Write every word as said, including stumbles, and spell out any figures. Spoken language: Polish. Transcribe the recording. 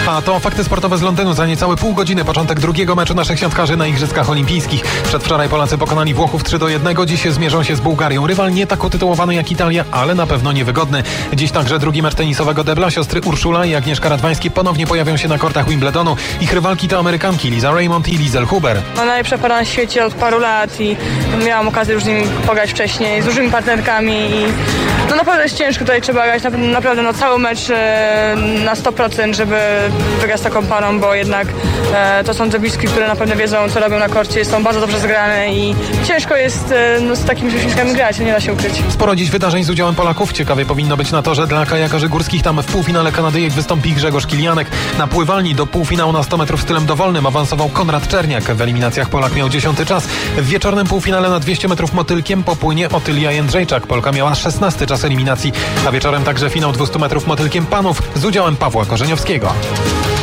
A to fakty sportowe z Londynu. Za niecałe pół godziny początek drugiego meczu naszych siatkarzy na Igrzyskach Olimpijskich. Przedwczoraj Polacy pokonali Włochów trzy do jednego. Dziś zmierzą się z Bułgarią. Rywal nie tak utytułowany jak Italia, ale na pewno niewygodny. Dziś także drugi mecz tenisowego debla. Siostry Urszula i Agnieszka Radwańskie ponownie pojawią się na kortach Wimbledonu. Ich rywalki to Amerykanki Liza Raymond i Lizel Huber. No, najlepsza para na świecie od paru lat i miałam okazję już z nimi pograć wcześniej, z dużymi partnerkami i no naprawdę jest ciężko, tutaj trzeba grać naprawdę no, cały mecz e, na sto procent, żeby wygrać z taką parą, bo jednak e, to są debistki, które naprawdę wiedzą, co robią na korcie, są bardzo dobrze zgrane i ciężko jest e, no, z takimi przeciwnikami grać, nie da się ukryć. Sporo dziś wydarzeń z udziałem Polaków. Ciekawie powinno być na torze dla kajakarzy górskich. Tam w półfinale Kanadyjek wystąpi Grzegorz Kilianek. Na pływalni do półfinału na sto metrów stylem dowolnym awansował Konrad Czerniak. W eliminacjach Polak miał dziesiąty czas. W wieczornym półfinale na dwieście metrów motylkiem popłynie Otylia Jędrzejczak. Polka miała szesnasty czas eliminacji, a wieczorem także finał dwustu metrów motylkiem panów z udziałem Pawła Korzeniowskiego.